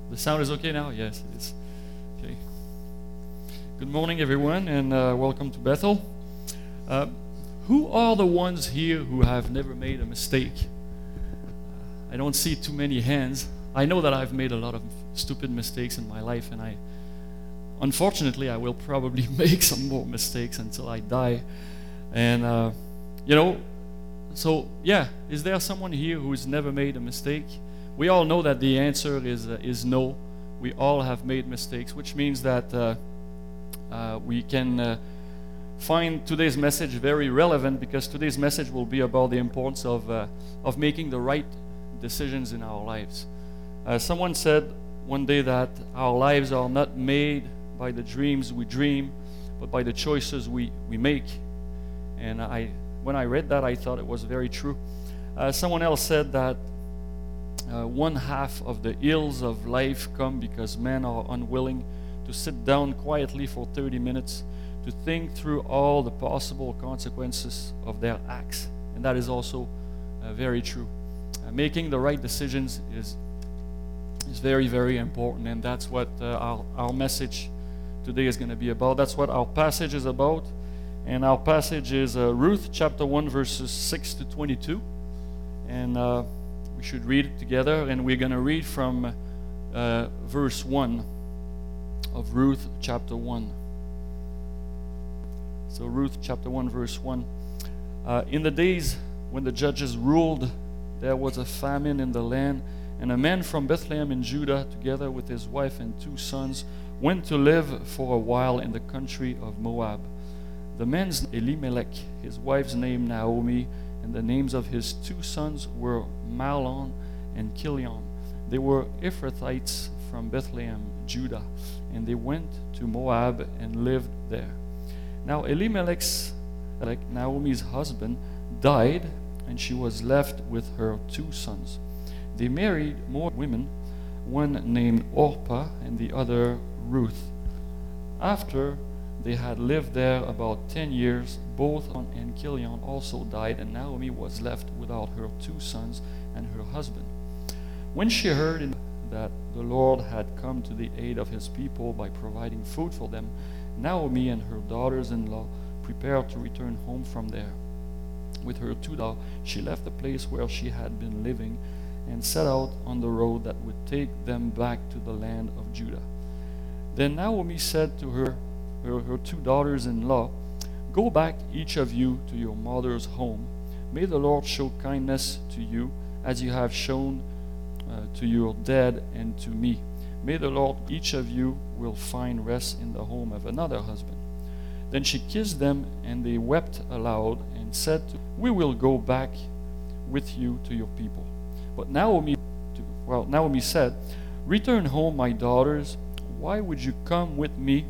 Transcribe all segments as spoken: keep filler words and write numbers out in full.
The sound is okay now? Yes, it is. Okay. Good morning, everyone, and uh, welcome to Bethel. Uh, who are the ones here who have never made a mistake? I don't see too many hands. I know that I've made a lot of stupid mistakes in my life, and I, unfortunately, I will probably make some more mistakes until I die. And, uh, you know, so, yeah, is there someone here who's never made a mistake? We all know that the answer is uh, is no. We all have made mistakes, which means that uh, uh, we can uh, find today's message very relevant, because today's message will be about the importance of uh, of making the right decisions in our lives. Uh, someone said one day that our lives are not made by the dreams we dream, but by the choices we, we make. And I, when I read that, I thought it was very true. Uh, someone else said that Uh, one half of the ills of life come because men are unwilling to sit down quietly for thirty minutes to think through all the possible consequences of their acts. And that is also uh, very true. Uh, making the right decisions is is very, very important, and that's what uh, our, our message today is going to be about. That's what our passage is about. And our passage is uh, Ruth chapter one, verses six to twenty-two. And uh, we should read it together, and we're going to read from uh, verse one of Ruth chapter one. So Ruth chapter one, verse one. Uh, in the days when the judges ruled, there was a famine in the land, and a man from Bethlehem in Judah, together with his wife and two sons, went to live for a while in the country of Moab. The man's Elimelech, his wife's name Naomi, and the names of his two sons were Mahlon and Chilion. They were Ephrathites from Bethlehem, Judah, and they went to Moab and lived there. Now Elimelech's, like Naomi's husband, died, and she was left with her two sons. They married more women, one named Orpah and the other Ruth. After they had lived there about ten years, both Mahlon and Chilion also died, and Naomi was left without her two sons and her husband. When she heard that the Lord had come to the aid of his people by providing food for them, Naomi and her daughters-in-law prepared to return home from there. With her two daughters, she left the place where she had been living and set out on the road that would take them back to the land of Judah. Then Naomi said to her Her, her two daughters-in-law, "Go back, each of you, to your mother's home. May the Lord show kindness to you, as you have shown uh, to your dead and to me. May the Lord, each of you, will find rest in the home of another husband." Then she kissed them, and they wept aloud and said, "We will go back with you to your people." But Naomi, well, Naomi said, "Return home, my daughters. Why would you come with me?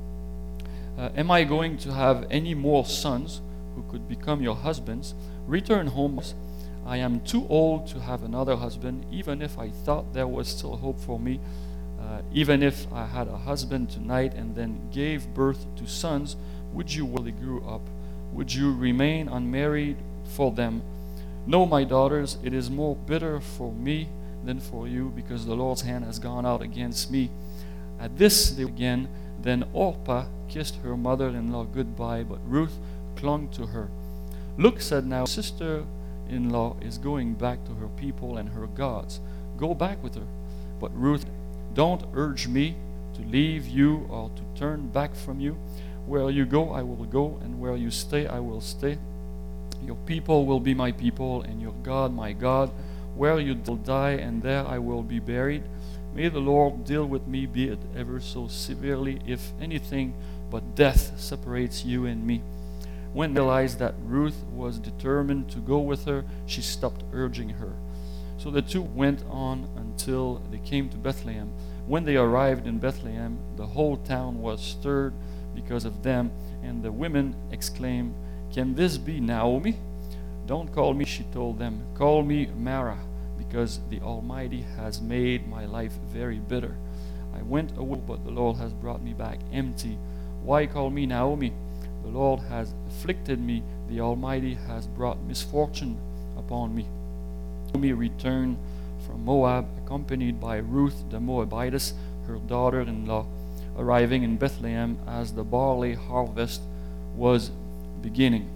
Uh, am I going to have any more sons who could become your husbands? Return home. I am too old to have another husband, even if I thought there was still hope for me. Uh, even if I had a husband tonight and then gave birth to sons, would you, when they grew up, would you remain unmarried for them? No, my daughters, it is more bitter for me than for you, because the Lord's hand has gone out against me." At this they again. Then Orpah kissed her mother-in-law goodbye, but Ruth clung to her. "Look," said now, "sister-in-law is going back to her people and her gods. Go back with her." But Ruth, "Don't urge me to leave you or to turn back from you. Where you go, I will go, and where you stay, I will stay. Your people will be my people, and your God my God. Where you will die, and there I will be buried. May the Lord deal with me, be it ever so severely, if anything but death separates you and me." When they realized that Ruth was determined to go with her, she stopped urging her. So the two went on until they came to Bethlehem. When they arrived in Bethlehem, the whole town was stirred because of them, and the women exclaimed, "Can this be Naomi?" "Don't call me," she told them. "Call me Mara, because the Almighty has made my life very bitter. I went away, but the Lord has brought me back empty. Why call me Naomi? The Lord has afflicted me. The Almighty has brought misfortune upon me." Naomi returned from Moab accompanied by Ruth the Moabitess, her daughter-in-law, arriving in Bethlehem as the barley harvest was beginning.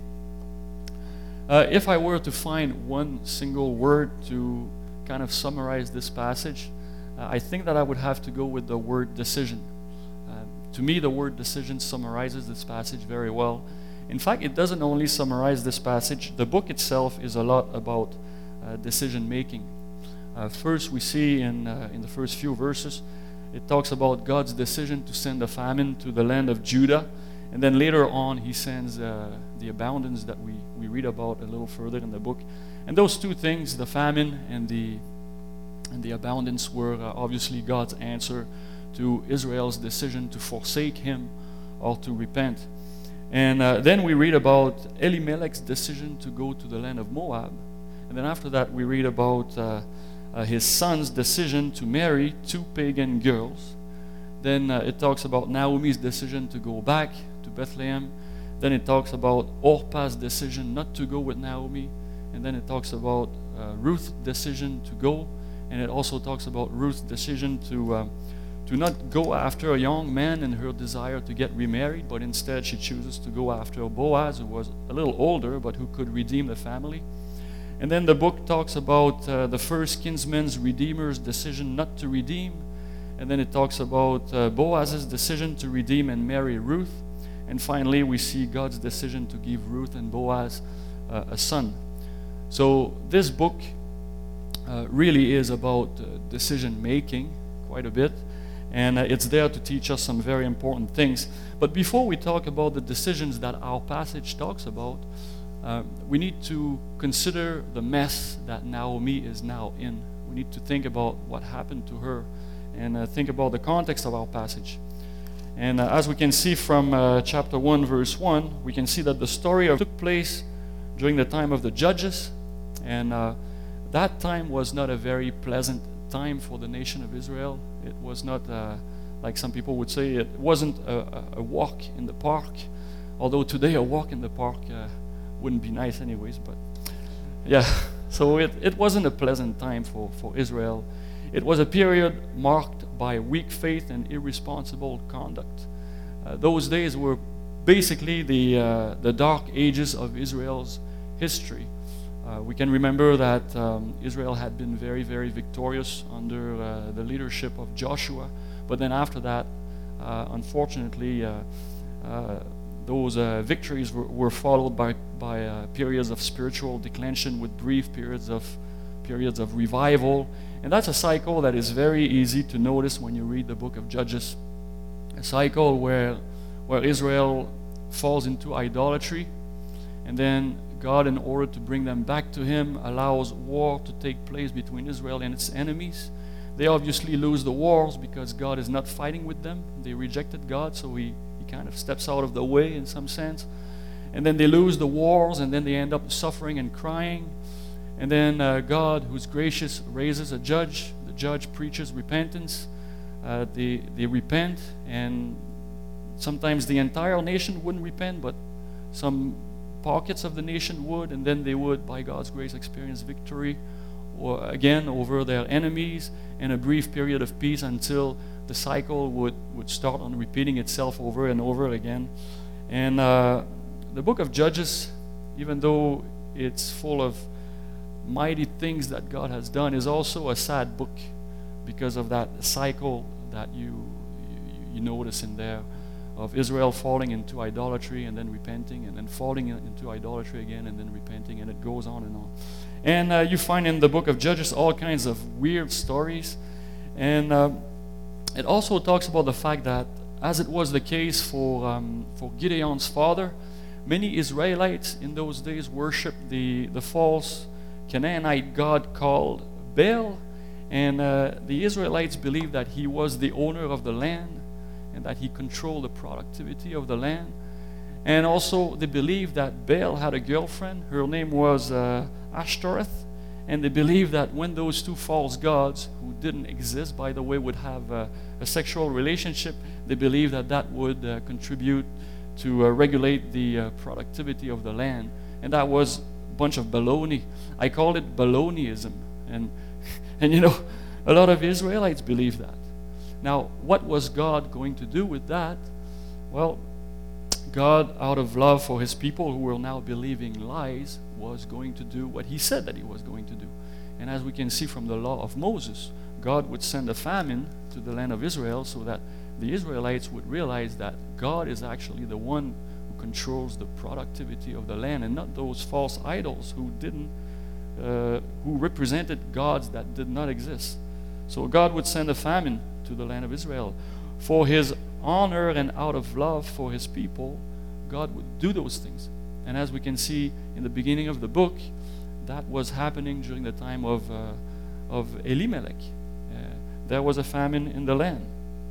Uh, if I were to find one single word to kind of summarize this passage, uh, I think that I would have to go with the word decision. Uh, to me, the word decision summarizes this passage very well. In fact, it doesn't only summarize this passage. The book itself is a lot about uh, decision making. Uh, first, we see in, uh, in the first few verses, it talks about God's decision to send a famine to the land of Judah. And then later on, he sends uh, the abundance that we, we read about a little further in the book. And those two things, the famine and the, and the abundance, were uh, obviously God's answer to Israel's decision to forsake him or to repent. And uh, then we read about Elimelech's decision to go to the land of Moab. And then after that, we read about uh, uh, his son's decision to marry two pagan girls. Then uh, it talks about Naomi's decision to go back to Bethlehem. Then it talks about Orpah's decision not to go with Naomi. And then it talks about uh, Ruth's decision to go. And it also talks about Ruth's decision to, um, to not go after a young man and her desire to get remarried, but instead she chooses to go after Boaz, who was a little older, but who could redeem the family. And then the book talks about uh, the first kinsman's redeemer's decision not to redeem. And then it talks about uh, Boaz's decision to redeem and marry Ruth. And finally, we see God's decision to give Ruth and Boaz uh, a son. So this book uh, really is about uh, decision making quite a bit. And uh, it's there to teach us some very important things. But before we talk about the decisions that our passage talks about, uh, we need to consider the mess that Naomi is now in. We need to think about what happened to her and uh, think about the context of our passage. And uh, as we can see from uh, chapter one, verse one, we can see that the story of took place during the time of the judges. And uh, that time was not a very pleasant time for the nation of Israel. It was not, uh, like some people would say, it wasn't a, a walk in the park. Although today a walk in the park uh, wouldn't be nice anyways. But yeah, so it, it wasn't a pleasant time for, for Israel. It was a period marked by weak faith and irresponsible conduct. Uh, those days were basically the, uh, the dark ages of Israel's history. Uh, we can remember that um, Israel had been very, very victorious under uh, the leadership of Joshua. But then after that, uh, unfortunately, uh, uh, those uh, victories were, were followed by, by uh, periods of spiritual declension with brief periods of, periods of revival. And that's a cycle that is very easy to notice when you read the book of Judges. A cycle where, where Israel falls into idolatry, and then God, in order to bring them back to Him, allows war to take place between Israel and its enemies. They obviously lose the wars because God is not fighting with them. They rejected God, so He, he kind of steps out of the way in some sense. And then they lose the wars, and then they end up suffering and crying. And then uh, God, who's gracious, raises a judge. The judge preaches repentance. Uh, they, they repent, and sometimes the entire nation wouldn't repent, but some pockets of the nation would, and then they would, by God's grace, experience victory or again over their enemies, and a brief period of peace until the cycle would, would start on repeating itself over and over again. And uh, the book of Judges, even though it's full of mighty things that God has done, is also a sad book because of that cycle that you, you, you notice in there of Israel falling into idolatry and then repenting, and then falling into idolatry again and then repenting, and it goes on and on. And uh, you find in the book of Judges all kinds of weird stories. And uh, it also talks about the fact that, as it was the case for, um, for Gideon's father, many Israelites in those days worshiped the, the false Canaanite god called Baal. And uh, the Israelites believed that he was the owner of the land, and that he controlled the productivity of the land. And also they believed that Baal had a girlfriend. Her name was uh, Ashtoreth. And they believed that when those two false gods, who didn't exist, by the way, would have a, a sexual relationship, they believed that that would uh, contribute to uh, regulate the uh, productivity of the land. And that was a bunch of baloney. I called it baloneyism. And, and you know, A lot of Israelites believe that. Now, what was God going to do with that? Well, God, out of love for his people who were now believing lies, was going to do what he said that he was going to do. And as we can see from the law of Moses, God would send a famine to the land of Israel so that the Israelites would realize that God is actually the one who controls the productivity of the land, and not those false idols who didn't, uh, who represented gods that did not exist. So God would send a famine to the land of Israel. For his honor and out of love for his people, God would do those things. And as we can see in the beginning of the book, that was happening during the time of, uh, of Elimelech. Uh, there was a famine in the land.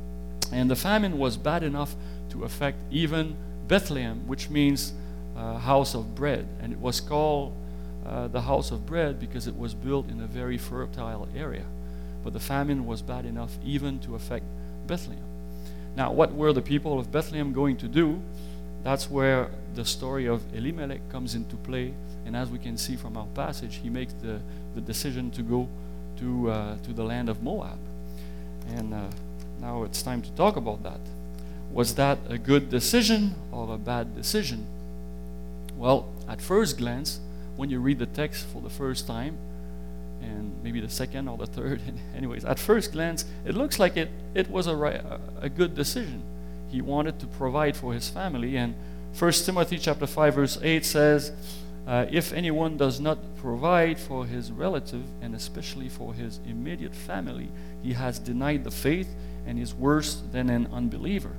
And the famine was bad enough to affect even Bethlehem, which means uh, house of bread. And it was called uh, the house of bread because it was built in a very fertile area. But the famine was bad enough even to affect Bethlehem. Now, what were the people of Bethlehem going to do? That's where the story of Elimelech comes into play. And as we can see from our passage, he makes the, the decision to go to, uh, to the land of Moab. And uh, now it's time to talk about that. Was that a good decision or a bad decision? Well, at first glance, when you read the text for the first time, and maybe the second or the third, anyways, at first glance, it looks like it, it was a, right, a, a good decision. He wanted to provide for his family, and First Timothy chapter five verse eight says, uh, if anyone does not provide for his relative, and especially for his immediate family, he has denied the faith and is worse than an unbeliever.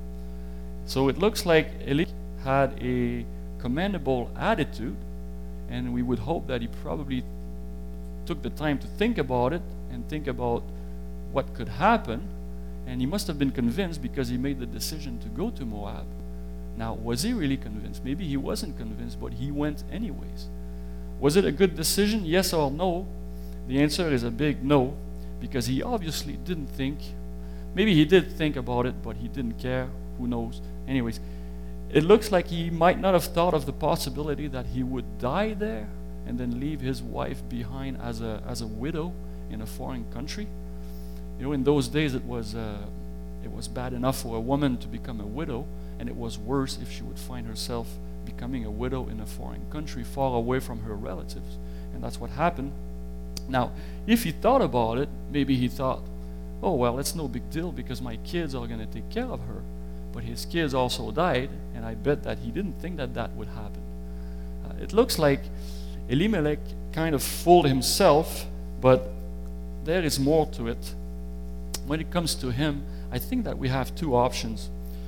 So it looks like Eli had a commendable attitude, and we would hope that he probably took the time to think about it and think about what could happen, and he must have been convinced because he made the decision to go to Moab. Now, was he really convinced? Maybe he wasn't convinced, but he went anyways. Was it a good decision? Yes or no? The answer is a big no, because he obviously didn't think. Maybe he did think about it, but he didn't care. Who knows? Anyways, it looks like he might not have thought of the possibility that he would die there and then leave his wife behind as a as a widow in a foreign country. You know, in those days it was uh, it was bad enough for a woman to become a widow, and it was worse if she would find herself becoming a widow in a foreign country, far away from her relatives. And that's what happened. Now, if he thought about it, maybe he thought, oh, well, it's no big deal because my kids are going to take care of her. But his kids also died, and I bet that he didn't think that that would happen. Uh, it looks like Elimelech kind of fooled himself, but there is more to it. When it comes to him, I think that we have two options.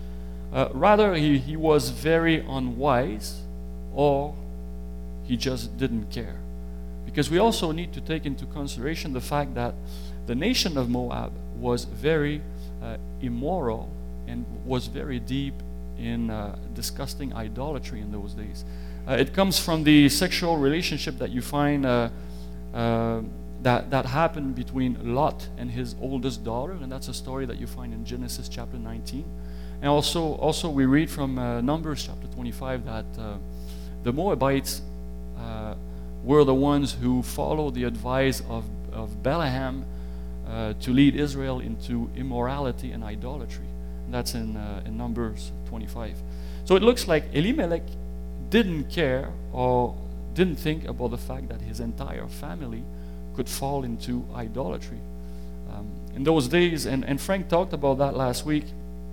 Uh, rather, he, he was very unwise, or he just didn't care. Because we also need to take into consideration the fact that the nation of Moab was very uh, immoral and was very deep in uh, disgusting idolatry in those days. Uh, it comes from the sexual relationship that you find uh, uh, that, that happened between Lot and his oldest daughter, and that's a story that you find in Genesis chapter nineteen. And also, also we read from uh, Numbers chapter twenty-five that uh, the Moabites uh, were the ones who followed the advice of, of Balaam uh, to lead Israel into immorality and idolatry. And that's in, uh, in Numbers twenty-five. So it looks like Elimelech didn't care or didn't think about the fact that his entire family could fall into idolatry. Um, in those days, and, and Frank talked about that last week,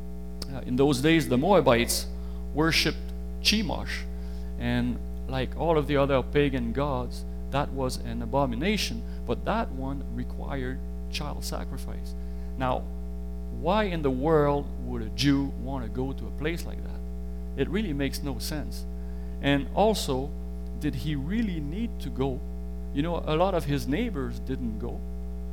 uh, in those days the Moabites worshipped Chemosh, and like all of the other pagan gods, that was an abomination, but that one required child sacrifice. Now, why in the world would a Jew want to go to a place like that? It really makes no sense. And also, did he really need to go? You know, a lot of his neighbors didn't go.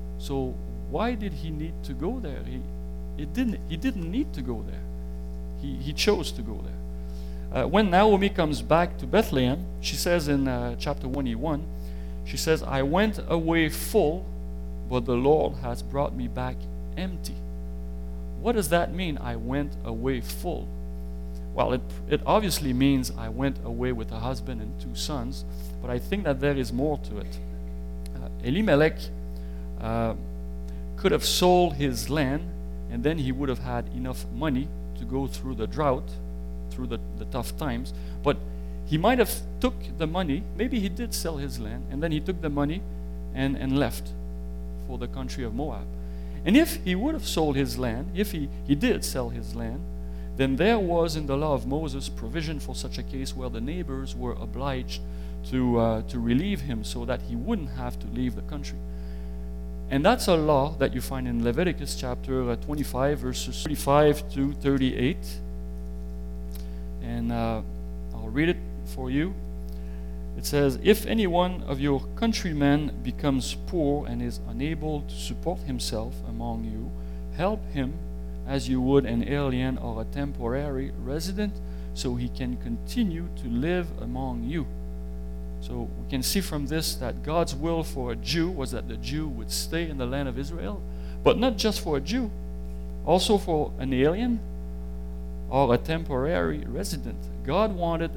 So why did he need to go there? He, it didn't, he didn't need to go there. He, he chose to go there. Uh, when Naomi comes back to Bethlehem, she says in uh, chapter twenty-one, she says, I went away full, but the Lord has brought me back empty. What does that mean, I went away full? Well, it, it obviously means I went away with a husband and two sons, but I think that there is more to it. Uh, Elimelech uh, could have sold his land, and then he would have had enough money to go through the drought, through the, the tough times. But he might have took the money, maybe he did sell his land, and then he took the money and, and left for the country of Moab. And if he would have sold his land, if he, he did sell his land, then there was in the law of Moses provision for such a case where the neighbors were obliged to, uh, to relieve him so that he wouldn't have to leave the country. And that's a law that you find in Leviticus chapter twenty-five, verses thirty-five to thirty-eight. And uh, I'll read it for you. It says, "If any one of your countrymen becomes poor and is unable to support himself among you, help him as you would an alien or a temporary resident, so he can continue to live among you." So we can see from this that God's will for a Jew was that the Jew would stay in the land of Israel, but not just for a Jew, also for an alien or a temporary resident. God wanted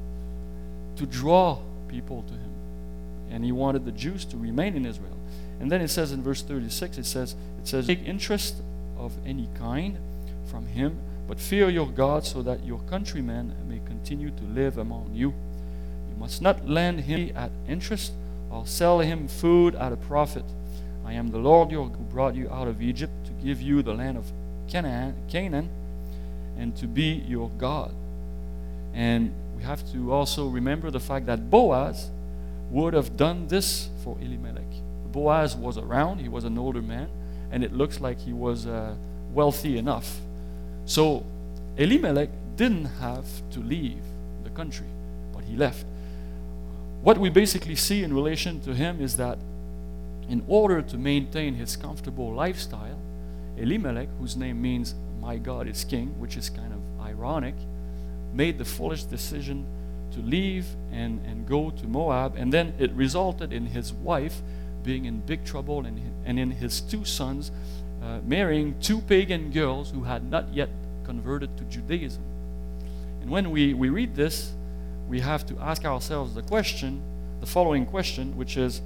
to draw people to him, and he wanted the Jews to remain in Israel. And then it says in verse thirty-six, it says, it says, "Take interest of any kind from him, but fear your God, so that your countrymen may continue to live among you. You must not lend him at interest or sell him food at a profit. I am the Lord your God who brought you out of Egypt to give you the land of Canaan, Canaan and to be your God." And we have to also remember the fact that Boaz would have done this for Elimelech. Boaz was around, he was an older man, and it looks like he was uh, wealthy enough. So Elimelech didn't have to leave the country, but he left. What we basically see in relation to him is that in order to maintain his comfortable lifestyle, Elimelech, whose name means "my God is king," which is kind of ironic, made the foolish decision to leave and, and go to Moab, and then it resulted in his wife being in big trouble and, and in his two sons uh, marrying two pagan girls who had not yet converted to Judaism. And when we, we read this, we have to ask ourselves the question, the following question, which is,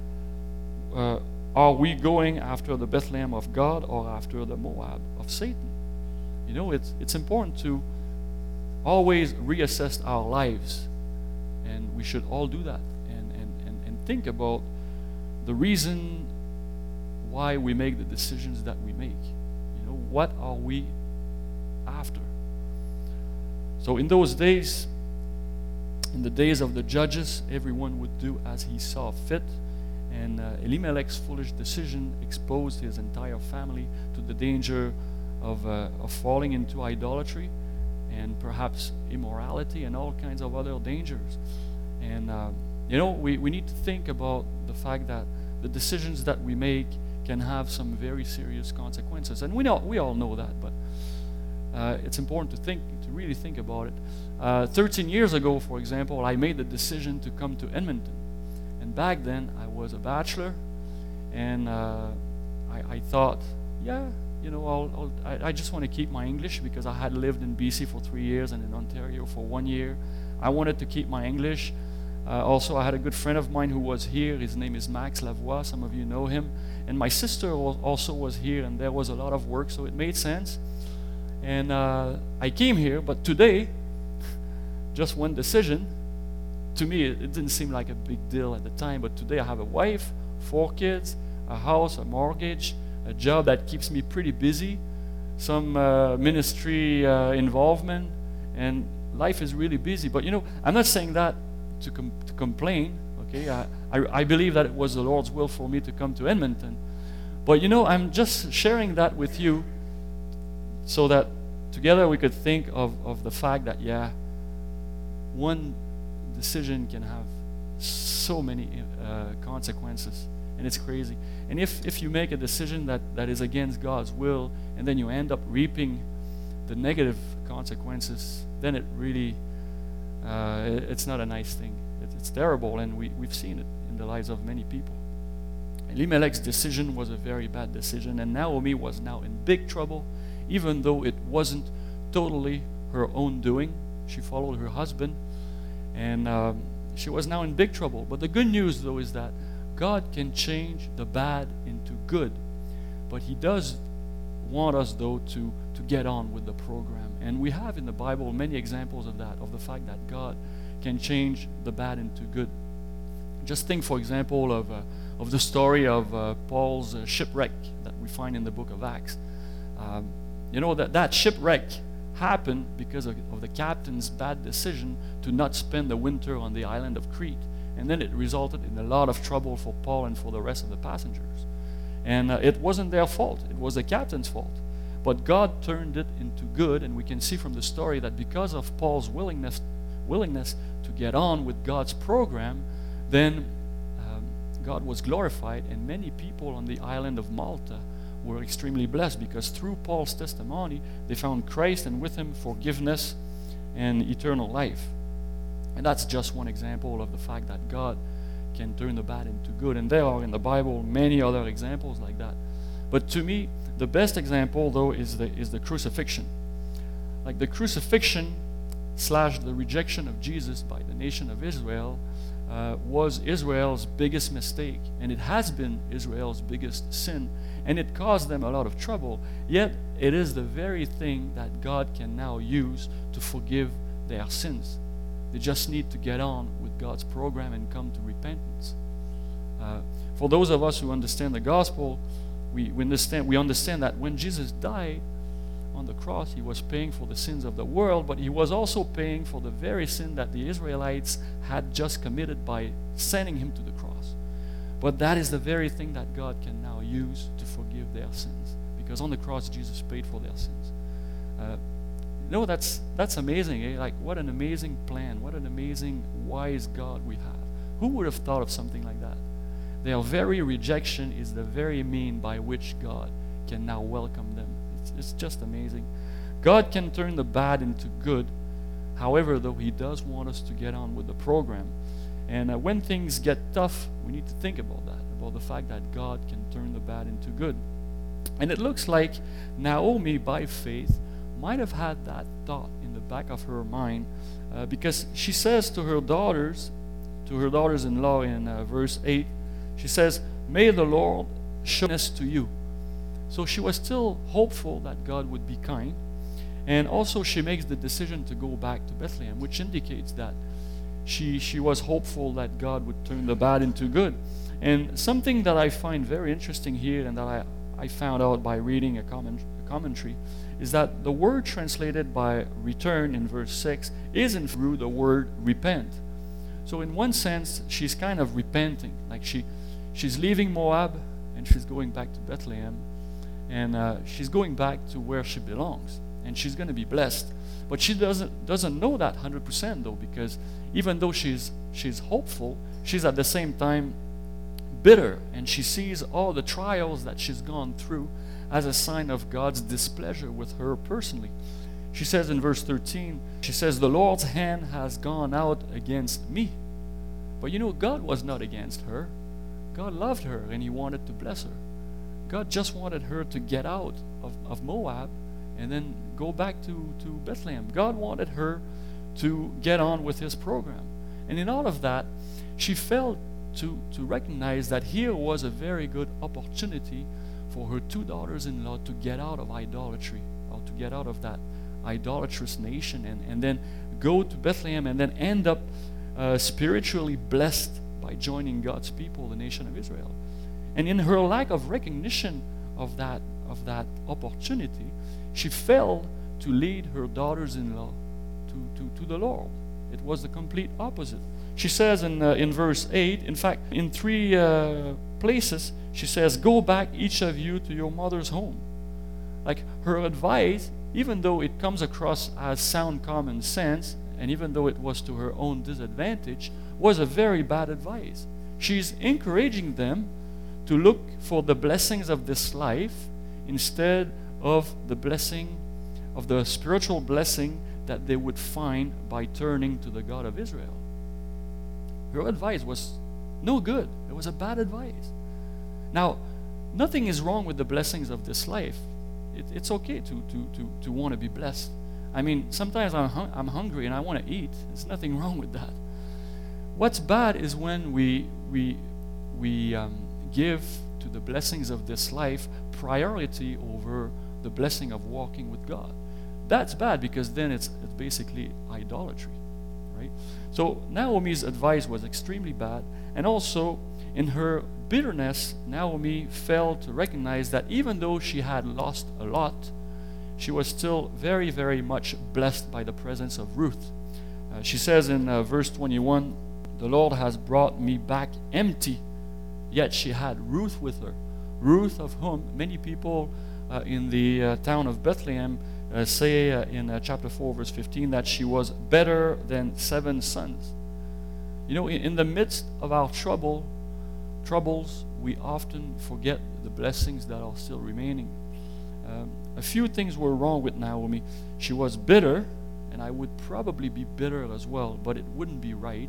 uh, are we going after the Bethlehem of God or after the Moab of Satan? You know, it's, it's important to always reassess our lives, and we should all do that and, and, and, and think about the reason why we make the decisions that we make. You know, what are we after? So in those days, in the days of the judges, everyone would do as he saw fit, and uh, Elimelech's foolish decision exposed his entire family to the danger of, uh, of falling into idolatry and perhaps immorality and all kinds of other dangers. And uh, you know, we, we need to think about the fact that the decisions that we make can have some very serious consequences. And we know, we all know that, but uh, it's important to think, to really think about it. Uh, thirteen years ago, for example, I made the decision to come to Edmonton. And back then, I was a bachelor, and uh, I, I thought, yeah, you know, I'll, I'll, I, I just want to keep my English because I had lived in B C for three years and in Ontario for one year. I wanted to keep my English. Uh, also, I had a good friend of mine who was here. His name is Max Lavoie. Some of you know him. And my sister was also was here, and there was a lot of work, so it made sense. And uh, I came here, but today, just one decision. To me, it, it didn't seem like a big deal at the time, but today I have a wife, four kids, a house, a mortgage, a job that keeps me pretty busy, some uh, ministry uh, involvement, and life is really busy. But you know, I'm not saying that to, com- to complain, okay? I, I, I believe that it was the Lord's will for me to come to Edmonton. But you know, I'm just sharing that with you so that together we could think of, of the fact that, yeah, one decision can have so many uh, consequences, and it's crazy. And if, if you make a decision that, that is against God's will, and then you end up reaping the negative consequences, then it really, uh, it, it's not a nice thing. It, it's terrible, and we, we've seen it in the lives of many people. Elimelech's decision was a very bad decision, and Naomi was now in big trouble, even though it wasn't totally her own doing. She followed her husband, and um, she was now in big trouble. But the good news, though, is that God can change the bad into good. but He does want us, though, to, to get on with the program. And we have in the Bible many examples of that, of the fact that God can change the bad into good. Just think, for example, of, uh, of the story of uh, Paul's uh, shipwreck that we find in the book of Acts. Um, you know, that, that shipwreck happened because of, of the captain's bad decision to not spend the winter on the island of Crete. And then it resulted in a lot of trouble for Paul and for the rest of the passengers. And uh, it wasn't their fault. It was the captain's fault. But God turned it into good, and we can see from the story that because of Paul's willingness willingness to get on with God's program, then um, God was glorified, and many people on the island of Malta were extremely blessed because through Paul's testimony, they found Christ, and with Him forgiveness and eternal life. And that's just one example of the fact that God can turn the bad into good. And there are in the Bible many other examples like that. But to me, the best example, though, is the is the crucifixion. Like the crucifixion slash the rejection of Jesus by the nation of Israel uh, was Israel's biggest mistake, and it has been Israel's biggest sin, and it caused them a lot of trouble. Yet it is the very thing that God can now use to forgive their sins. They just need to get on with God's program and come to repentance. Uh, for those of us who understand the gospel, we, we understand we understand that when Jesus died on the cross, He was paying for the sins of the world, but He was also paying for the very sin that the Israelites had just committed by sending Him to the cross. But that is the very thing that God can now use to forgive their sins, because on the cross Jesus paid for their sins. Uh, you know, that's that's amazing, eh? Like, what an amazing plan, what an amazing wise God we have. Who would have thought of something like that? Their very rejection is the very mean by which God can now welcome them. It's, it's just amazing. God can turn the bad into good. However, though, He does want us to get on with the program. And uh, when things get tough, we need to think about that, about the fact that God can turn the bad into good. And it looks like Naomi, by faith, might have had that thought in the back of her mind, uh, because she says to her daughters, to her daughters-in-law in uh, verse eight, she says, "May the Lord show us to you." So she was still hopeful that God would be kind. And also she makes the decision to go back to Bethlehem, which indicates that she, she was hopeful that God would turn the bad into good. And something that I find very interesting here, and that I, I found out by reading a, comment, a commentary, is that the word translated by return in verse six is in through the word repent. So in one sense, she's kind of repenting. Like she, she's leaving Moab and she's going back to Bethlehem. And uh, she's going back to where she belongs. And she's going to be blessed. But she doesn't doesn't know that one hundred percent, though, because even though she's she's hopeful, she's at the same time bitter. And she sees all the trials that she's gone through as a sign of God's displeasure with her personally. She says in verse thirteen, she says, "The Lord's hand has gone out against me." But you know, God was not against her. God loved her and He wanted to bless her. God just wanted her to get out of, of Moab and then go back to, to Bethlehem. God wanted her to get on with His program. And in all of that, she failed to, to recognize that here was a very good opportunity for her two daughters-in-law to get out of idolatry, or to get out of that idolatrous nation, and, and then go to Bethlehem and then end up uh, spiritually blessed by joining God's people, the nation of Israel. And in her lack of recognition of that, of that opportunity, she failed to lead her daughters-in-law to, to, to the Lord. It was the complete opposite. She says in, uh, in verse eight, in fact, in three uh, places, she says, "Go back, each of you, to your mother's home." Like, her advice, even though it comes across as sound common sense, and even though it was to her own disadvantage, was a very bad advice. She's encouraging them to look for the blessings of this life instead of the blessing, of the spiritual blessing that they would find by turning to the God of Israel. Her advice was no good. It was a bad advice. Now, nothing is wrong with the blessings of this life. It, it's okay to, to, to, to want to be blessed. I mean, sometimes I'm, hung, I'm hungry and I want to eat. There's nothing wrong with that. What's bad is when we, we, we um, give to the blessings of this life priority over the blessing of walking with God. That's bad, because then it's, it's basically idolatry, right? So Naomi's advice was extremely bad, and also in her bitterness, Naomi failed to recognize that even though she had lost a lot, she was still very, very much blessed by the presence of Ruth. Uh, she says in uh, verse twenty-one, "The Lord has brought me back empty," yet she had Ruth with her. Ruth, of whom many people uh, in the uh, town of Bethlehem uh, say uh, in uh, chapter four, verse fifteen, that she was better than seven sons. You know, in, in the midst of our trouble, troubles, we often forget the blessings that are still remaining. Um, a few things were wrong with Naomi. She was bitter, and I would probably be bitter as well, but it wouldn't be right.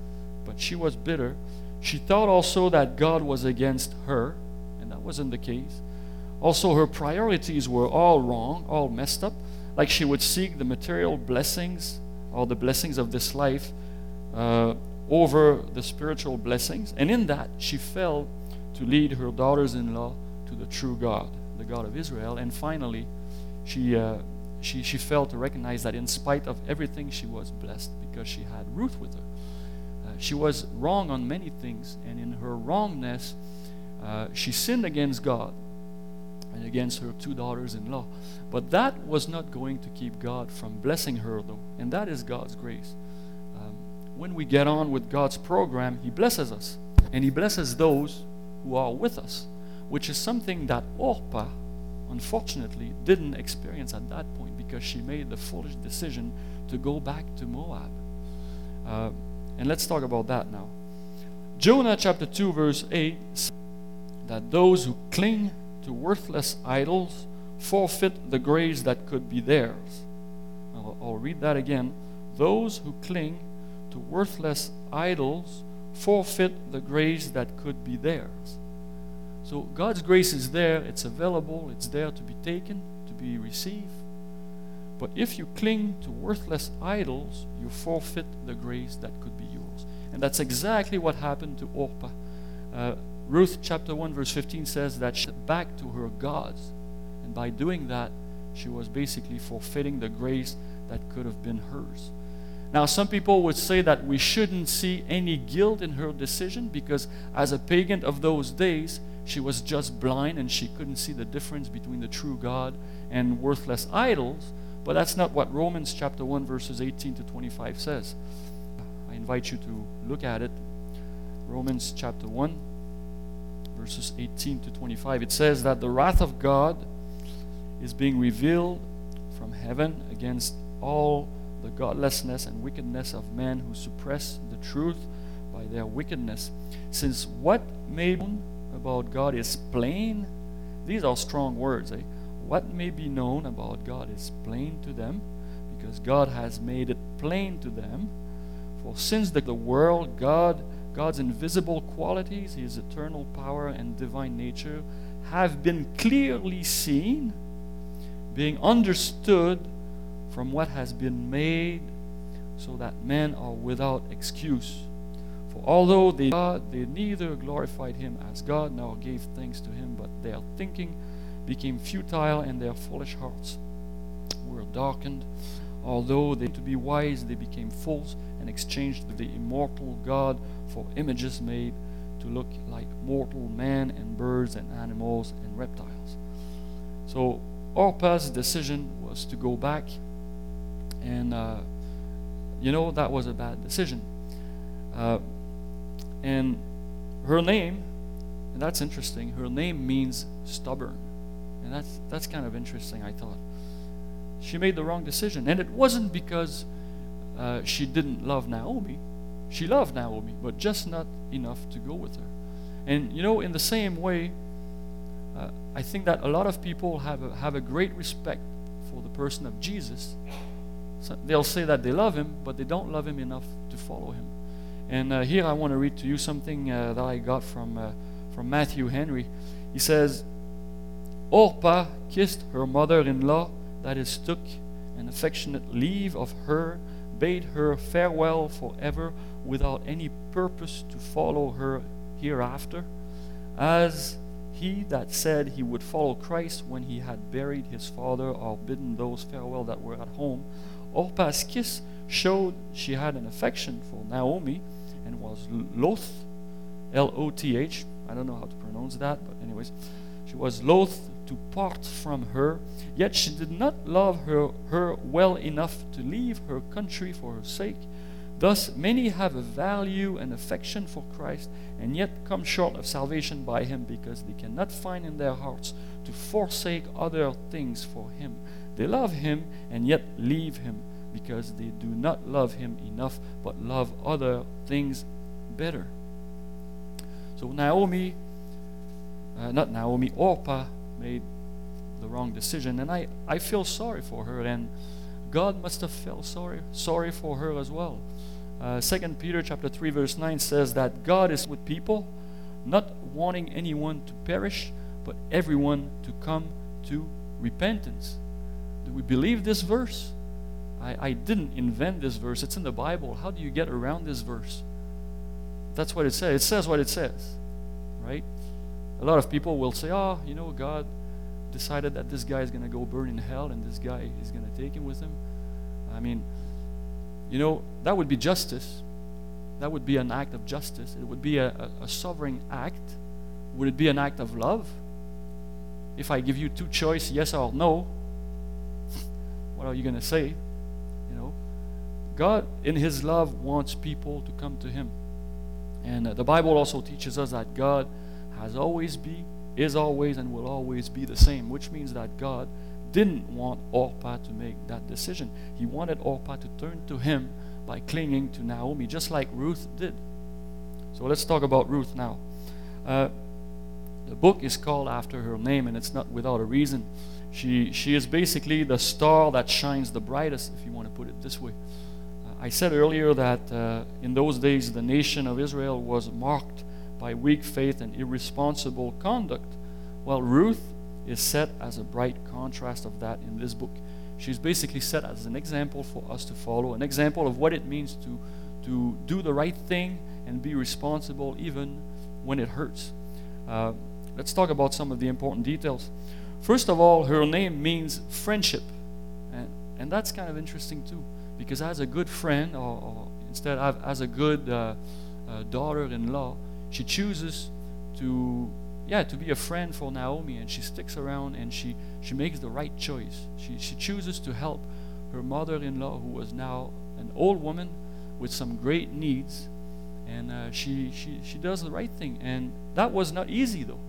But she was bitter. She thought also that God was against her, and that wasn't the case. Also, her priorities were all wrong, all messed up. Like she would seek the material blessings or the blessings of this life uh, over the spiritual blessings. And in that, she failed to lead her daughters-in-law to the true God, the God of Israel. And finally, she, uh, she, she failed to recognize that in spite of everything, she was blessed because she had Ruth with her. Uh, she was wrong on many things, and in her wrongness, uh, she sinned against God and against her two daughters-in-law. But that was not going to keep God from blessing her, though, and that is God's grace. Um, when we get on with God's program, He blesses us, and He blesses those who are with us, which is something that Orpah, unfortunately, didn't experience at that point, because she made the foolish decision to go back to Moab. Uh, and let's talk about that now. Jonah chapter two, verse eight says that those who cling to worthless idols forfeit the grace that could be theirs. I'll, I'll read that again. Those who cling to worthless idols forfeit the grace that could be theirs. So God's grace is there, it's available, it's there to be taken, to be received. But if you cling to worthless idols, you forfeit the grace that could be yours. And that's exactly what happened to Orpah. Uh, Ruth chapter one verse fifteen says that she went back to her gods. And by doing that, she was basically forfeiting the grace that could have been hers. Now, some people would say that we shouldn't see any guilt in her decision, because as a pagan of those days, she was just blind and she couldn't see the difference between the true God and worthless idols. But that's not what Romans chapter one verses eighteen to twenty-five says. I invite you to look at it. Romans chapter one verses eighteen to twenty-five. It says that the wrath of God is being revealed from heaven against all the godlessness and wickedness of men who suppress the truth by their wickedness. Since what may be known about God is plain, these are strong words, eh? What may be known about God is plain to them, because God has made it plain to them. For since the, the world, God, God's invisible qualities, His eternal power and divine nature, have been clearly seen, being understood from what has been made, so that men are without excuse. For although they God, they neither glorified Him as God nor gave thanks to Him, but their thinking became futile and their foolish hearts were darkened. Although they to be wise, they became fools and exchanged the immortal God for images made to look like mortal men and birds and animals and reptiles. So Orpah's decision was to go back, and uh, you know, that was a bad decision. Uh, and her name, and that's interesting, her name means stubborn. And that's that's kind of interesting, I thought. She made the wrong decision. And it wasn't because uh, she didn't love Naomi. She loved Naomi, but just not enough to go with her. And you know, in the same way, uh, I think that a lot of people have a, have a great respect for the person of Jesus. So they'll say that they love Him, but they don't love Him enough to follow Him. And uh, here I want to read to you something uh, that I got from, uh, from Matthew Henry. He says, Orpah kissed her mother-in-law, that is, took an affectionate leave of her, bade her farewell forever, without any purpose to follow her hereafter. As he that said he would follow Christ when he had buried his father or bidden those farewell that were at home. Orpah's kiss showed she had an affection for Naomi and was loath, L O T H, I don't know how to pronounce that, but anyways, she was loath to part from her, yet she did not love her, her well enough to leave her country for her sake. Thus, many have a value and affection for Christ, and yet come short of salvation by him because they cannot find in their hearts to forsake other things for him. They love him and yet leave him because they do not love him enough but love other things better. So Naomi, uh, not Naomi, Orpah made the wrong decision, and I, I feel sorry for her, and God must have felt sorry sorry for her as well. Uh, Second Peter chapter three verse nine says that God is with people, not wanting anyone to perish, but everyone to come to repentance. Do we believe this verse? I, I didn't invent this verse. It's in the Bible. How do you get around this verse? That's what it says. It says what it says, right? A lot of people will say, oh, you know, God decided that this guy is going to go burn in hell and this guy is going to take him with him. I mean, you know, that would be justice. That would be an act of justice. It would be a, a, a sovereign act. Would it be an act of love? If I give you two choices, yes or no, what are you going to say? You know, God, in his love, wants people to come to him. And uh, the Bible also teaches us that God has always been, is always, and will always be the same, which means that God didn't want Orpah to make that decision. He wanted Orpah to turn to him by clinging to Naomi, just like Ruth did. So let's talk about Ruth now. Uh, the book is called after her name, and it's not without a reason. She, she is basically the star that shines the brightest, if you want to put it this way. Uh, I said earlier that uh, in those days the nation of Israel was marked by weak faith and irresponsible conduct. Well, Ruth is set as a bright contrast of that in this book. She's basically set as an example for us to follow, an example of what it means to, to do the right thing and be responsible even when it hurts. Uh, let's talk about some of the important details. First of all, her name means friendship. And, and that's kind of interesting too, because as a good friend, or, or instead of as a good uh, uh, daughter-in-law, she chooses to yeah, to be a friend for Naomi, and she sticks around and she, she makes the right choice. She, she chooses to help her mother-in-law, who was now an old woman with some great needs, and uh, she, she, she does the right thing. And that was not easy, though.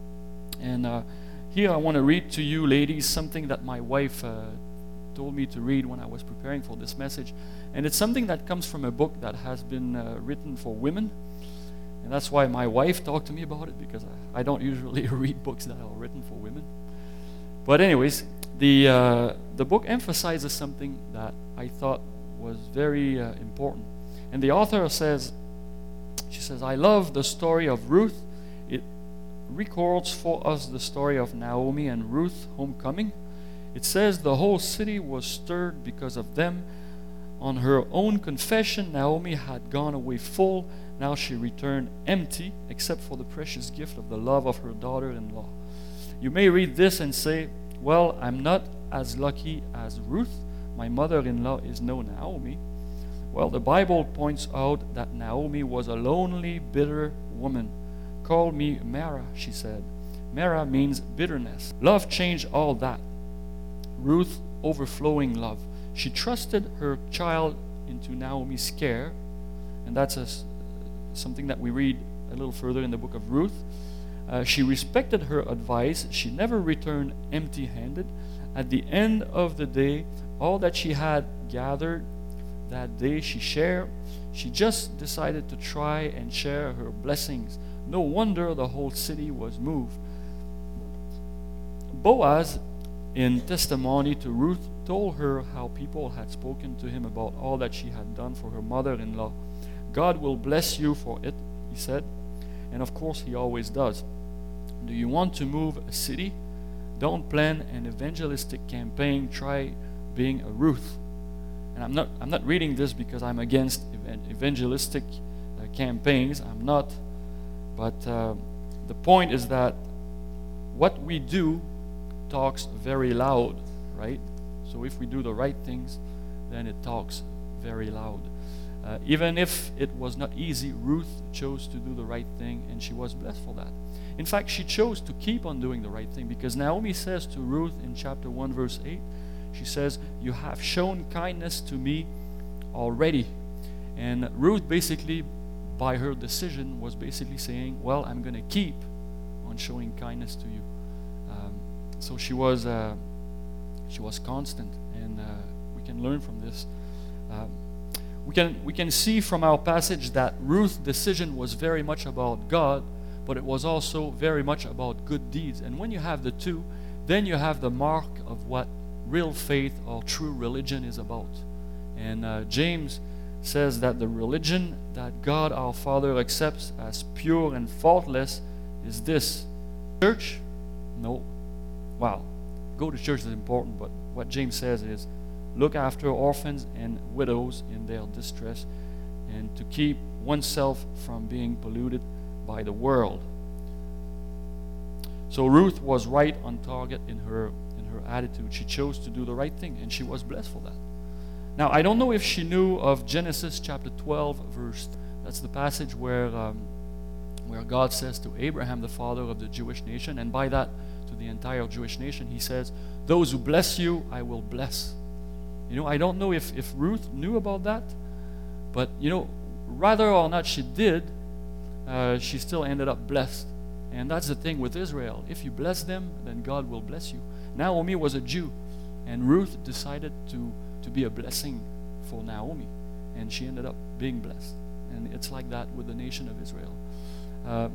And uh, here I want to read to you, ladies, something that my wife uh, told me to read when I was preparing for this message. And it's something that comes from a book that has been uh, written for women. And that's why my wife talked to me about it, because I, I don't usually read books that are written for women. But anyways, the uh, the book emphasizes something that I thought was very uh, important. And the author says, she says, I love the story of Ruth. It records for us the story of Naomi and Ruth homecoming. It says the whole city was stirred because of them. On her own confession, Naomi had gone away full. Now she returned empty, except for the precious gift of the love of her daughter-in-law. You may read this and say, well, I'm not as lucky as Ruth. My mother-in-law is no Naomi. Well, the Bible points out that Naomi was a lonely, bitter woman. Call me Mara, she said. Mara means bitterness. Love changed all that. Ruth, overflowing love. She trusted her child into Naomi's care, and that's a something that we read a little further in the book of Ruth. Uh, she respected her advice. She never returned empty-handed. At the end of the day, all that she had gathered that day she shared. She just decided to try and share her blessings. No wonder the whole city was moved. Boaz, in testimony to Ruth, told her how people had spoken to him about all that she had done for her mother-in-law. God will bless you for it, he said. And of course, he always does. Do you want to move a city? Don't plan an evangelistic campaign. Try being a Ruth. And I'm not I'm not reading this because I'm against evangelistic uh, campaigns. I'm not. But uh, the point is that what we do talks very loud, right? So if we do the right things, then it talks very loud. Uh, even if it was not easy, Ruth chose to do the right thing, and she was blessed for that. In fact, she chose to keep on doing the right thing, because Naomi says to Ruth in chapter one, verse eight, she says, "You have shown kindness to me already." And Ruth basically, by her decision, was basically saying, well, I'm going to keep on showing kindness to you. Um, so she was uh, she was constant, and uh, we can learn from this. Um, we can we can see from our passage that Ruth's decision was very much about God, but it was also very much about good deeds. And when you have the two, then you have the mark of what real faith or true religion is about. And uh, James says that the religion that God our Father accepts as pure and faultless is this. Church? No. Wow. Go to church is important, but what James says is look after orphans and widows in their distress, and to keep oneself from being polluted by the world. So Ruth was right on target in her in her attitude. She chose to do the right thing, and she was blessed for that. Now, I don't know if she knew of Genesis chapter twelve, verse. That's the passage where um, where God says to Abraham, the father of the Jewish nation, and by that to the entire Jewish nation, He says, "Those who bless you, I will bless." You know, I don't know if, if Ruth knew about that, but, you know, whether or not she did, uh, she still ended up blessed. And that's the thing with Israel. If you bless them, then God will bless you. Naomi was a Jew, and Ruth decided to, to be a blessing for Naomi, and she ended up being blessed. And it's like that with the nation of Israel. Uh,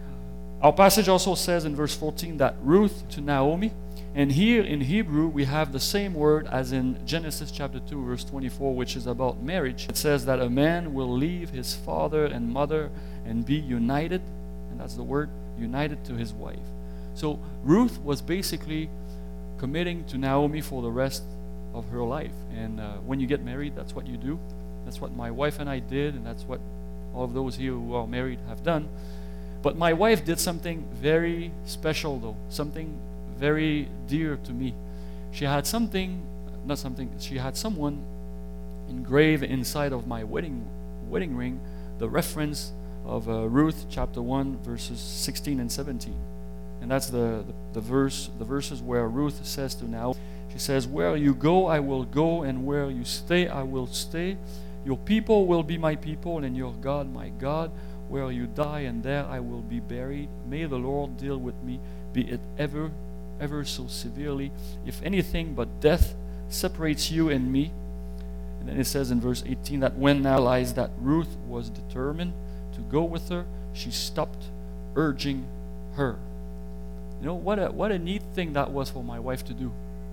our passage also says in verse fourteen that Ruth to Naomi, and here in Hebrew we have the same word as in Genesis chapter two, verse twenty-four, which is about marriage. It says that a man will leave his father and mother and be united, and that's the word, united to his wife. So Ruth was basically committing to Naomi for the rest of her life. And uh, when you get married, that's what you do. That's what my wife and I did, and that's what all of those here who are married have done. But my wife did something very special, though, something very dear to me. She had something, not something, she had someone engraved inside of my wedding wedding ring, the reference of uh, Ruth chapter one, verses sixteen and seventeen. And that's the, the, the verse, the verses where Ruth says to Naomi, she says, "Where you go, I will go, and where you stay, I will stay. Your people will be my people, and your God, my God. Where you die, and there I will be buried. May the Lord deal with me, be it ever, ever so severely, if anything but death separates you and me." And then it says in verse eighteen that when Naomi realized that Ruth was determined to go with her, she stopped urging her. You know, what a, what a neat thing that was for my wife to do.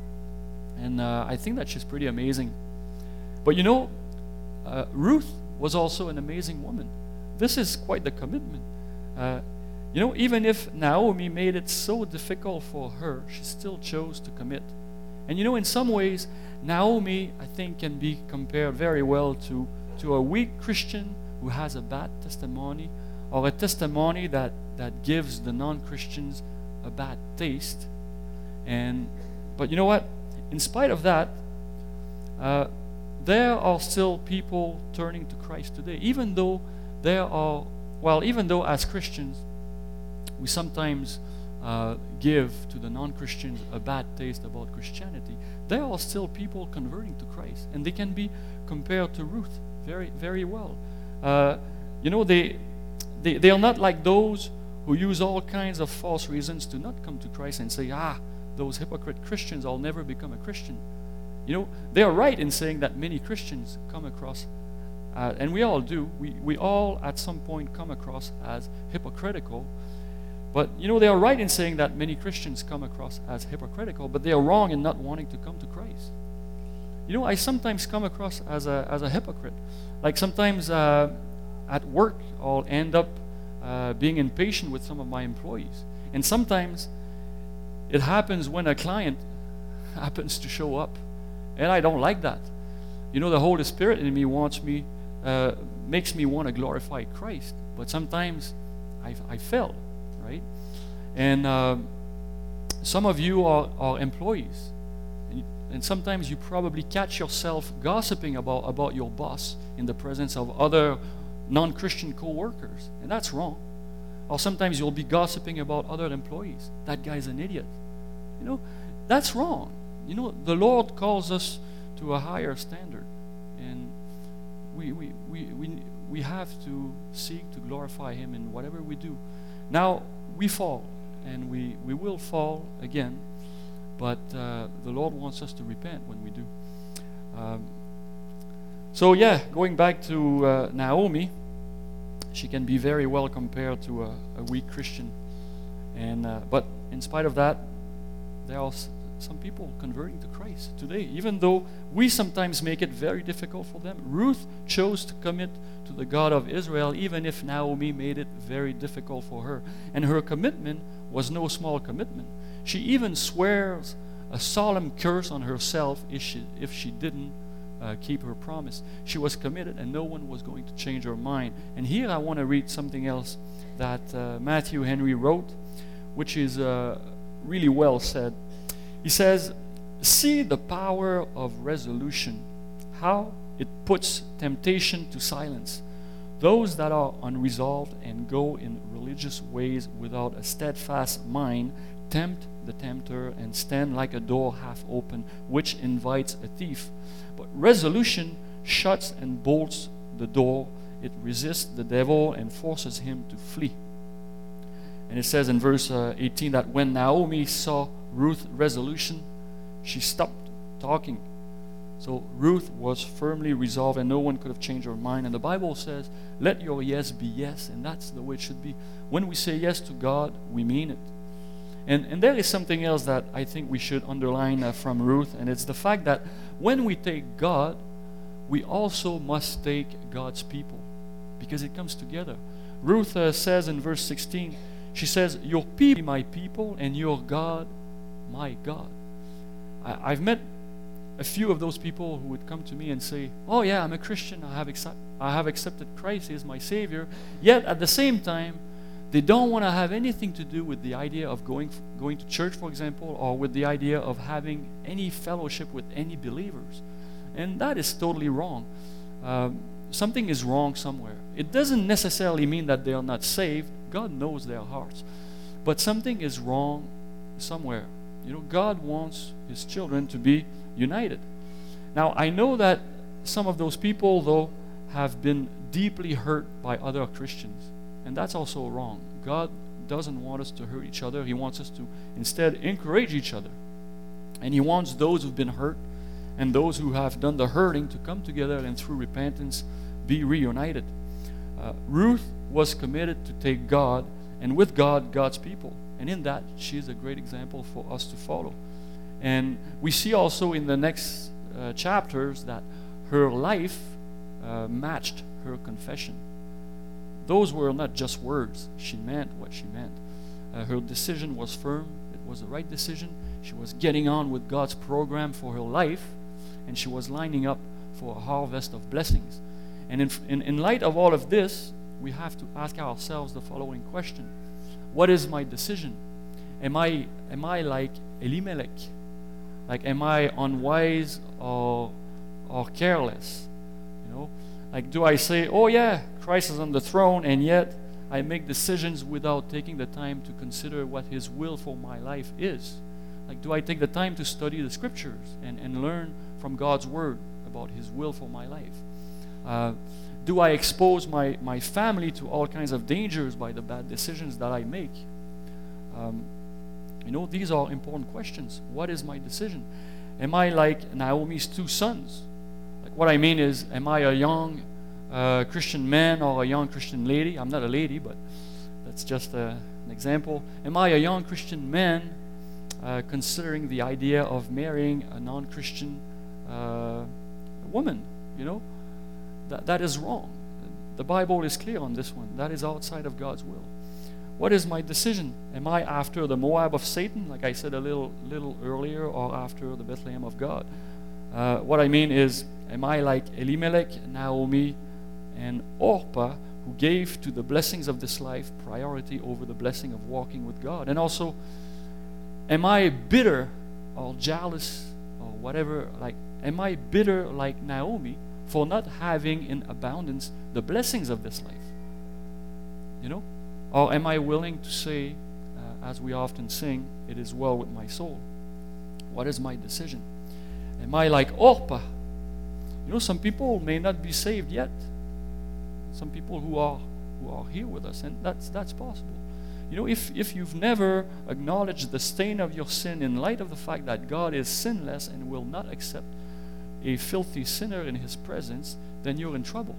And uh, I think that she's pretty amazing. But you know, uh, Ruth was also an amazing woman. This is quite the commitment. Uh, you know, even if Naomi made it so difficult for her, she still chose to commit. And you know, in some ways, Naomi, I think, can be compared very well to, to a weak Christian who has a bad testimony, or a testimony that, that gives the non-Christians a bad taste. And but you know what? In spite of that, uh, there are still people turning to Christ today, even though there are, well, even though as Christians, we sometimes uh, give to the non-Christians a bad taste about Christianity, there are still people converting to Christ, and they can be compared to Ruth very, very well. Uh, you know, they, they, they are not like those who use all kinds of false reasons to not come to Christ and say, ah, those hypocrite Christians, I'll never become a Christian. You know, they are right in saying that many Christians come across Uh, and we all do. We, we all at some point come across as hypocritical. But, you know, they are right in saying that many Christians come across as hypocritical, but they are wrong in not wanting to come to Christ. You know, I sometimes come across as a, as a hypocrite. Like sometimes uh, at work, I'll end up uh, being impatient with some of my employees. And sometimes it happens when a client happens to show up. And I don't like that. You know, the Holy Spirit in me wants me Uh, makes me want to glorify Christ, but sometimes I, I fail, right? And uh, some of you are, are employees. And, and sometimes you probably catch yourself gossiping about, about your boss in the presence of other non-Christian co-workers. And that's wrong. Or sometimes you'll be gossiping about other employees. That guy's an idiot. You know, that's wrong. You know, the Lord calls us to a higher standard. And we, we, we, we, we have to seek to glorify Him in whatever we do. Now, we fall, and we, we will fall again, but uh, the Lord wants us to repent when we do. Um, so yeah, going back to uh, Naomi, she can be very well compared to a, a weak Christian. And uh, but in spite of that, there are s- some people converting to Christ today, even though we sometimes make it very difficult for them. Ruth chose to commit to the God of Israel, even if Naomi made it very difficult for her. And her commitment was no small commitment. She even swears a solemn curse on herself if she, if she didn't uh, keep her promise. She was committed, and no one was going to change her mind. And here I want to read something else that uh, Matthew Henry wrote, which is uh, really well said. He says, "See the power of resolution, how it puts temptation to silence. Those that are unresolved and go in religious ways without a steadfast mind tempt the tempter and stand like a door half open, which invites a thief. But resolution shuts and bolts the door. It resists the devil and forces him to flee." And it says in verse uh, eighteen that when Naomi saw Ruth's resolution, she stopped talking. So Ruth was firmly resolved, and no one could have changed her mind. And the Bible says, let your yes be yes, and that's the way it should be. When we say yes to God, we mean it. And, and there is something else that I think we should underline uh, from Ruth, and it's the fact that when we take God, we also must take God's people, because it comes together. Ruth uh, says in verse sixteen, she says, "Your people, my people, and your God, my God." I, I've met a few of those people who would come to me and say, "Oh yeah, I'm a Christian. I have accept, I have accepted Christ as my Savior." Yet at the same time, they don't want to have anything to do with the idea of going going to church, for example, or with the idea of having any fellowship with any believers, and that is totally wrong. Um, something is wrong somewhere. It doesn't necessarily mean that they are not saved. God knows their hearts, but something is wrong somewhere. You know, God wants His children to be united. Now, I know that some of those people, though, have been deeply hurt by other Christians, and that's also wrong. God doesn't want us to hurt each other. He wants us to instead encourage each other, and He wants those who've been hurt and those who have done the hurting to come together and through repentance be reunited. Uh, Ruth was committed to take God, and with God, God's people. And in that, she is a great example for us to follow. And we see also in the next uh, chapters that her life uh, matched her confession. Those were not just words. She meant what she meant. Uh, her decision was firm. It was the right decision. She was getting on with God's program for her life, and she was lining up for a harvest of blessings. And in, in, in light of all of this, we have to ask ourselves the following question. What is my decision? Am I am I like Elimelech? Like, am I unwise or or careless? You know, like, do I say, "Oh yeah, Christ is on the throne," and yet I make decisions without taking the time to consider what His will for my life is? Like, do I take the time to study the Scriptures and, and learn from God's Word about His will for my life? Uh, do I expose my, my family to all kinds of dangers by the bad decisions that I make? Um, you know, these are important questions. What is my decision? Am I like Naomi's two sons? Like, what I mean is, am I a young uh, Christian man or a young Christian lady? I'm not a lady, but that's just a, an example. Am I a young Christian man uh, considering the idea of marrying a non-Christian uh, woman? You know? That, that is wrong. The Bible is clear on this one. That is outside of God's will. What is my decision? Am I after the Moab of Satan, like I said a little little earlier, or after the Bethlehem of God? Uh, what I mean is, am I like Elimelech, Naomi, and Orpah, who gave to the blessings of this life priority over the blessing of walking with God? And also, Am I bitter or jealous or whatever? Like, am I bitter like Naomi for not having in abundance the blessings of this life? You know? Or am I willing to say, uh, as we often sing, it is well with my soul? What is my decision? Am I like Orpah? You know, some people may not be saved yet. Some people who are who are here with us, and that's that's possible. You know, if, if you've never acknowledged the stain of your sin in light of the fact that God is sinless and will not accept a filthy sinner in His presence, then you're in trouble.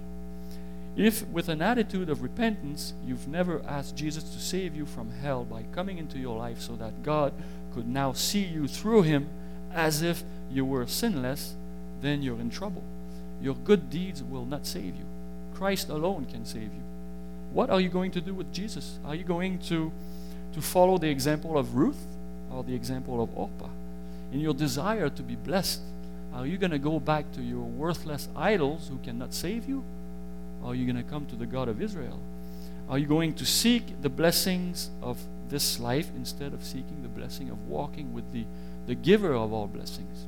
If with an attitude of repentance, you've never asked Jesus to save you from hell by coming into your life so that God could now see you through Him as if you were sinless, then you're in trouble. Your good deeds will not save you. Christ alone can save you. What are you going to do with Jesus? Are you going to, to follow the example of Ruth or the example of Orpah? In your desire to be blessed, are you going to go back to your worthless idols who cannot save you? Or are you going to come to the God of Israel? Are you going to seek the blessings of this life instead of seeking the blessing of walking with the, the giver of all blessings?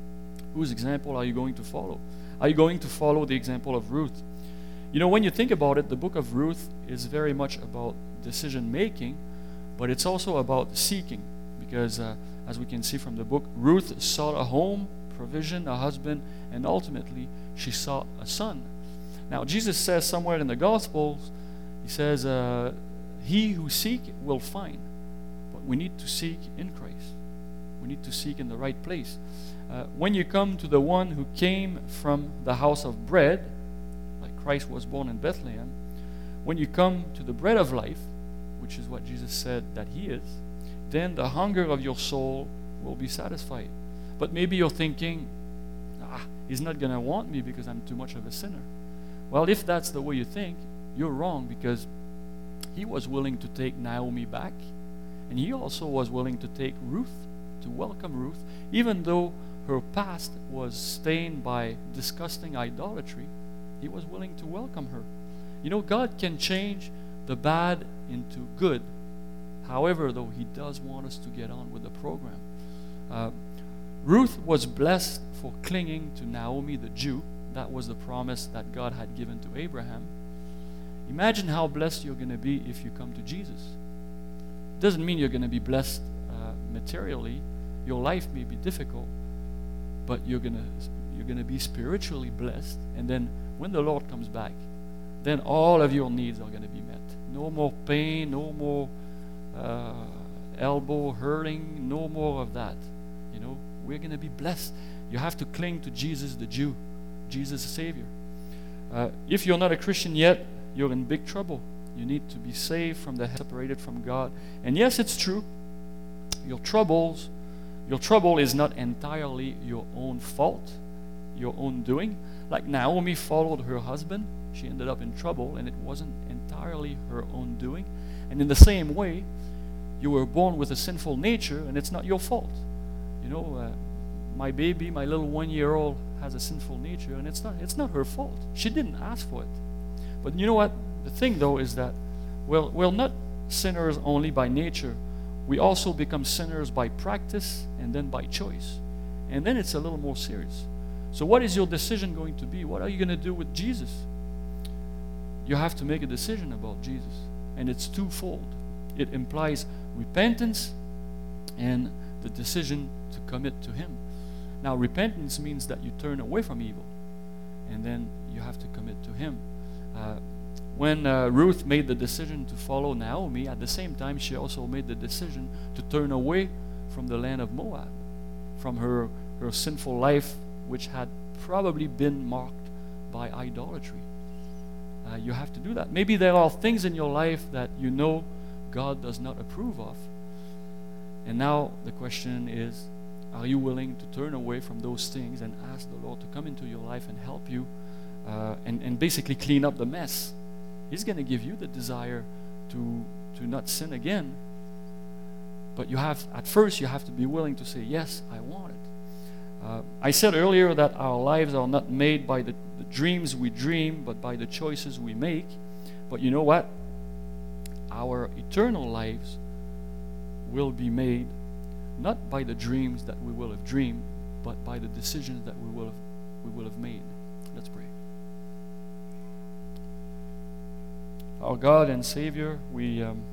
Whose example are you going to follow? Are you going to follow the example of Ruth? You know, when you think about it, the book of Ruth is very much about decision making, but it's also about seeking. Because uh, as we can see from the book, Ruth sought a home, provision, a husband, and ultimately she sought a son. Now, Jesus says somewhere in the Gospels, He says, uh, he who seek will find. But we need to seek in Christ. We need to seek in the right place. Uh, when you come to the one who came from the house of bread, like Christ was born in Bethlehem, when you come to the bread of life, which is what Jesus said that He is, then the hunger of your soul will be satisfied. But maybe you're thinking, ah, He's not going to want me because I'm too much of a sinner. Well, if that's the way you think, you're wrong, because He was willing to take Naomi back, and He also was willing to take Ruth, to welcome Ruth, even though her past was stained by disgusting idolatry. He was willing to welcome her. You know, God can change the bad into good. However, though, He does want us to get on with the program. Uh, Ruth was blessed for clinging to Naomi the Jew. That was the promise that God had given to Abraham. Imagine how blessed you're going to be if you come to Jesus. Doesn't mean you're going to be blessed uh, materially. Your life may be difficult, but you're going to you're going to be spiritually blessed. And then when the Lord comes back, then all of your needs are going to be met. No more pain, no more uh, elbow hurting, no more of that. You know, we're going to be blessed. You have to cling to Jesus the Jew, Jesus the Savior. Uh, if you're not a Christian yet, you're in big trouble. You need to be saved from the separated from God. And yes, it's true. Your troubles, your trouble is not entirely your own fault, your own doing. Like Naomi followed her husband, she ended up in trouble, and it wasn't entirely her own doing. And in the same way, you were born with a sinful nature, and it's not your fault. You know, uh, my baby, my little one-year-old has a sinful nature, and it's not it's not her fault. She didn't ask for it. But you know what? The thing, though, is that well, we're not sinners only by nature. We also become sinners by practice and then by choice. And then it's a little more serious. So what is your decision going to be? What are you going to do with Jesus? You have to make a decision about Jesus. And it's twofold. It implies repentance and the decision to commit to Him. Now, repentance means that you turn away from evil. And then you have to commit to Him. Uh, when uh, Ruth made the decision to follow Naomi, at the same time she also made the decision to turn away from the land of Moab, from her, her sinful life, which had probably been marked by idolatry. Uh, you have to do that. Maybe there are things in your life that you know God does not approve of. And now the question is, are you willing to turn away from those things and ask the Lord to come into your life and help you uh, and, and basically clean up the mess? He's going to give you the desire to, to not sin again. But you have, at first, you have to be willing to say, yes, I want it. Uh, I said earlier that our lives are not made by the, the dreams we dream, but by the choices we make. But you know what? Our eternal lives will be made not by the dreams that we will have dreamed, but by the decisions that we will have, we will have made. Let's pray. Our God and Savior, we um,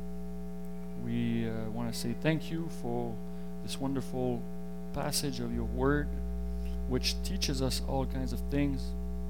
we uh, want to say thank you for this wonderful passage of your Word, which teaches us all kinds of things.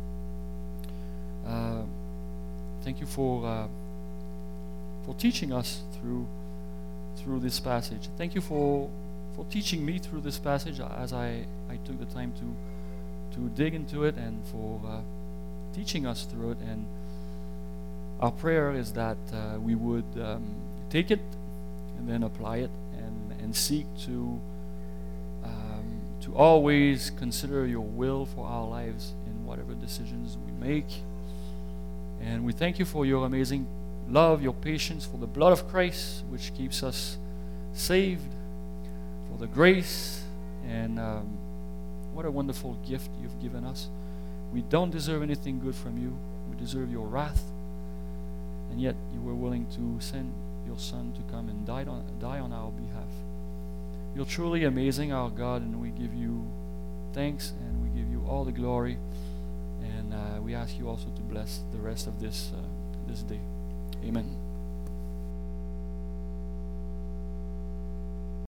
Uh, thank you for uh, for teaching us through through this passage. Thank you for for teaching me through this passage as I, I took the time to to dig into it, and for uh, teaching us through it. And our prayer is that uh, we would um, take it and then apply it, and, and seek to um, to always consider your will for our lives in whatever decisions we make. And we thank you for your amazing love, your patience, for the blood of Christ, which keeps us saved, for the grace, and um, what a wonderful gift you've given us. We don't deserve anything good from you. We deserve your wrath, and yet you were willing to send your Son to come and die on, die on our behalf. You're truly amazing, our God, and we give you thanks, and we give you all the glory. And uh, we ask you also to bless the rest of this uh, this day. Amen.